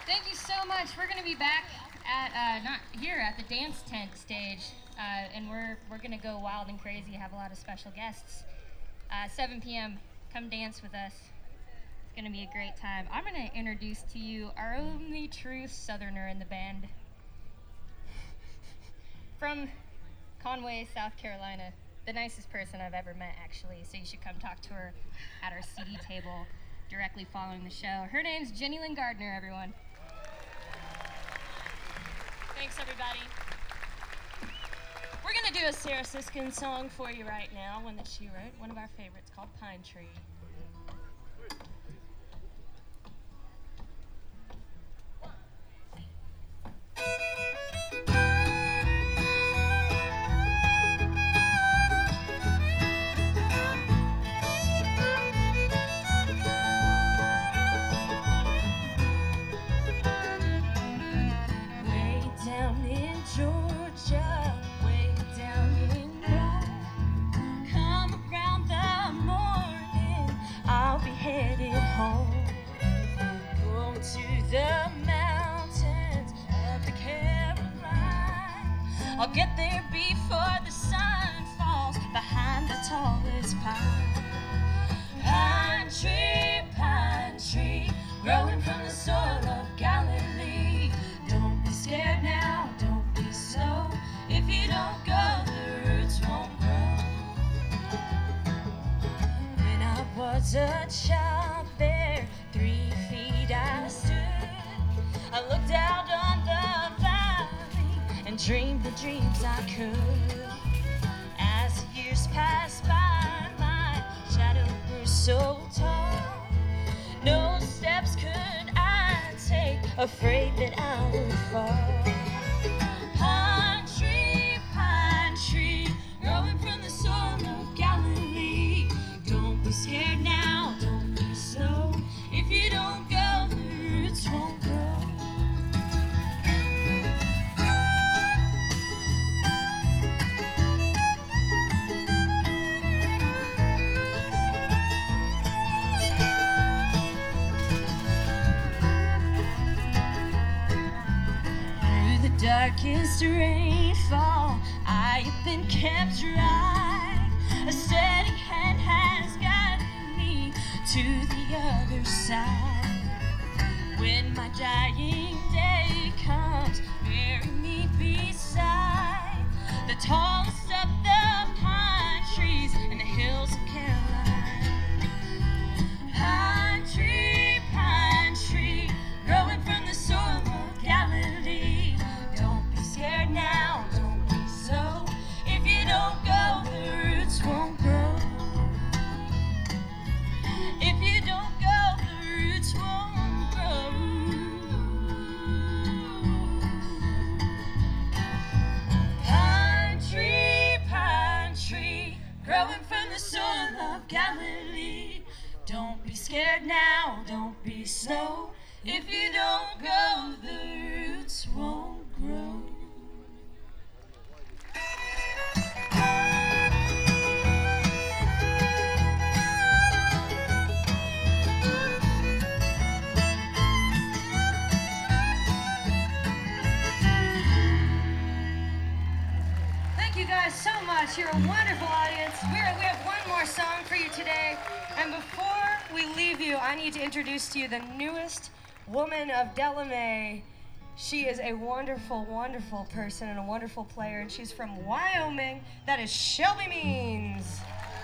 Thank you so much. We're going to be back at, not here, at the dance tent stage, and we're going to go wild and crazy, have a lot of special guests. 7 p.m., come dance with us. It's going to be a great time. I'm going to introduce to you our only true Southerner in the band. From Conway, South Carolina. The nicest person I've ever met, actually, so you should come talk to her at our CD table directly following the show. Her name's Jenny Lynn Gardner, everyone. Thanks, everybody. We're going to do a Sarah Siskin song for you right now, one that she wrote, one of our favorites, called Pine Tree. I'll get there before the sun falls behind the tallest pine. Pine tree, growing from the soil of Galilee. Don't be scared now, don't be slow. If you don't go, the roots won't grow. When I was a child there, 3 feet I stood. I looked out on the valley and dreamed the dreams I could. As the years passed by, my shadow grew so tall. No steps could I take, afraid that I would fall. Pine tree, growing from the soil of Galilee. Don't be scared now, don't be slow. If you don't go, the roots won't grow. Darkest rainfall, I have been kept dry. A steady hand has guided me to the other side. When my dying day comes, bury me beside the tallest of the pine trees in the hills of Caroline. Pine tree, growing from the soil of Galilee. Scared now, don't be so. If you don't go, the roots won't grow. If you don't go, the roots won't grow. Pine tree, growing from the soil of Galilee. Don't be scared now, don't be slow. If you don't go, the roots won't grow. Thank you guys so much. You're a wonderful audience. We have one more song for you today. And before we leave you, I need to introduce to you the newest woman of Delamay. She is a wonderful, wonderful person and a wonderful player, and she's from Wyoming. That is Shelby Means.